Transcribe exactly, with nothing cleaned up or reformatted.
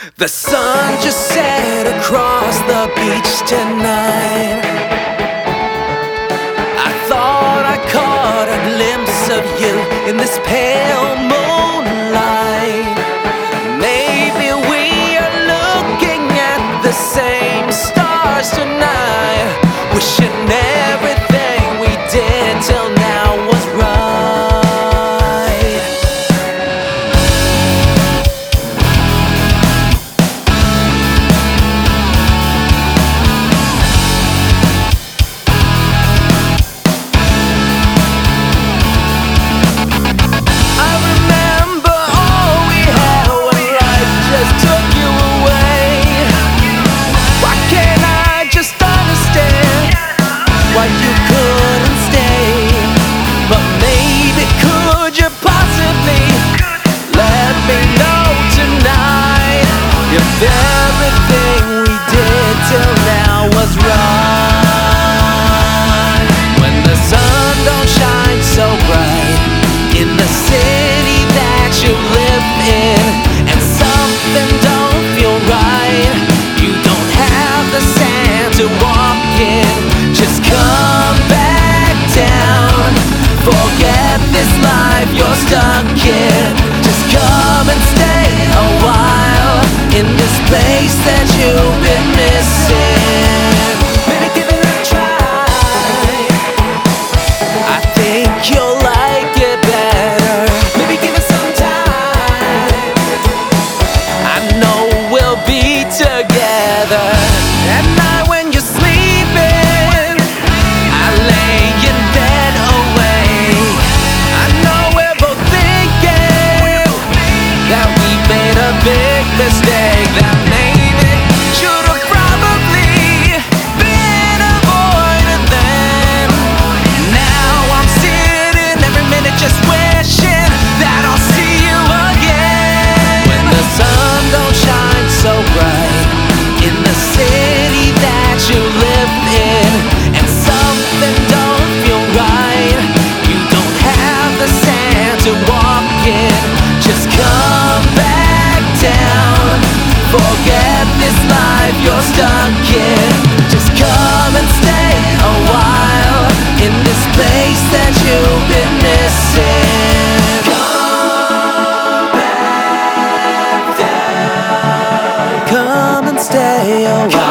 The sun just set across the beach tonight. I thought I caught a glimpse of you in this pale moonlight. Maybe we are looking at the same stars tonight, wishing everything we did till now was right. Why you couldn't stay, but maybe could you possibly let me know tonight if everything we did till now was right? When the sun don't shine so bright in the city that you live in, and something don't feel right, you don't have the sand to walk in. Just come back down. Forget this life you're stuck in. Just come and stay a while in this place that you've been missing. Maybe give it a try. I think you'll like it better. Maybe give it some time. I know we'll be together. At night when you're sleeping, big mistake that maybe should have probably been avoided then. Now I'm sitting every minute just wishing that I'll see you again. When the sun don't shine so bright in the city that you live in, and something don't feel right, you don't have the sand to walk in. Just come back down. Forget this life you're stuck in. Just come and stay a while in this place that you've been missing. Come back down. Come and stay a while.